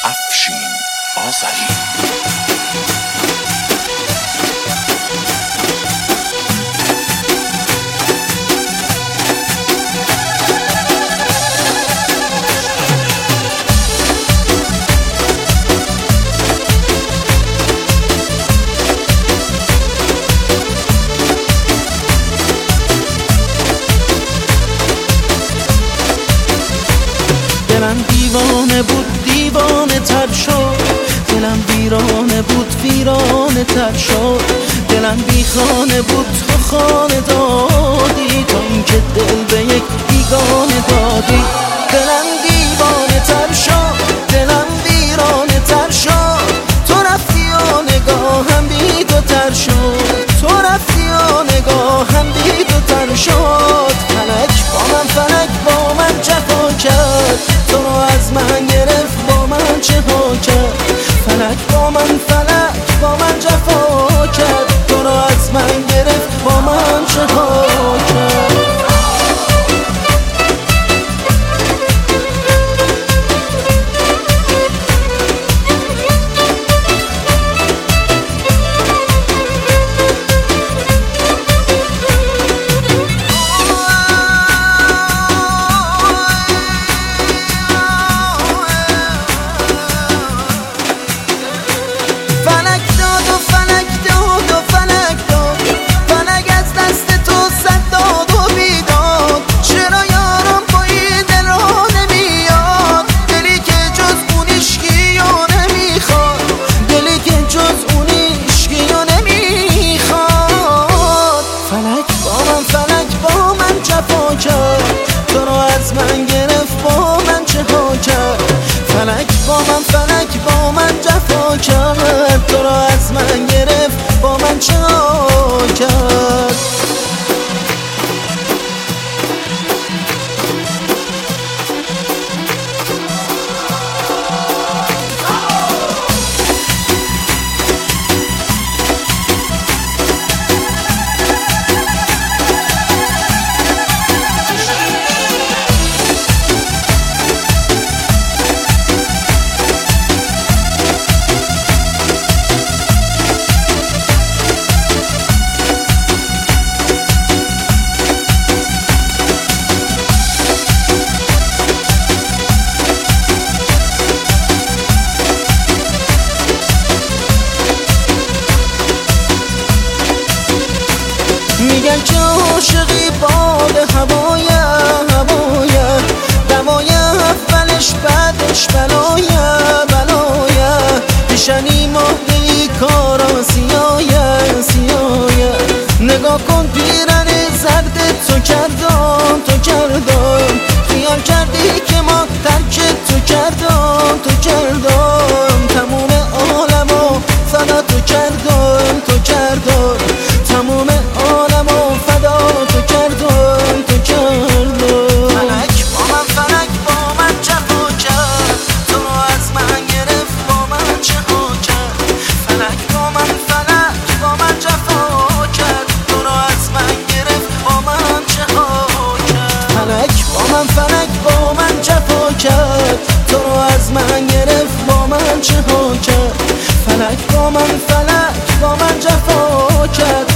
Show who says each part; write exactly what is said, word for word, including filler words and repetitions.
Speaker 1: افشین آذری.
Speaker 2: دلم دیوانه بود دیوانه تر شد، دلم ویرانه بود ویرانه تر شد، دلم بی خانه بود تو خانه دادی، تا اینکه دل به یک بیگانه دادی. دلم دیوانه تر شد، دلم ویرانه تر شد، تو رفتی و نگاهم بی تو تر شد، تو رفتی و نگاهم بی تو تر شد. فلک با من فلک با من جفا کرد، تو رو از من گرفت با من چه ها کرد. فلک با من فلک با من جفا کرد، تو رو از من گرفت با من چه ها کرد. تو رو از من گرفت با من چه ها کرد. فلک با من فلک با من جفا کرد، تو رو از من گرفت با من چه ها کرد. میگن که عاشقی باد هوایه هوایه، دوایه اولش بعدش بلایه بلایه، پیشنی ماهی کارا سیایه سیایه. نگاه کن پیرن زرد تو کردم تو کردم، خیال کردی که ما ترک تو کردم تو کردم، تموم عالمو فدا تو کردم تو کردم، تموم عالمو فدا تو کردم تو کردم. فلک با من فلک با من جفا کرد، تو رو از من گرفت با من چه ها کرد. فلک با من فلک با من جفا کرد، تو رو از من گرفت با من چه ها کرد. فلک با من فلک با من جفا کرد، تو رو از من گرفت با من چه ها کرد. فلک با من فلک با من جفا کرد،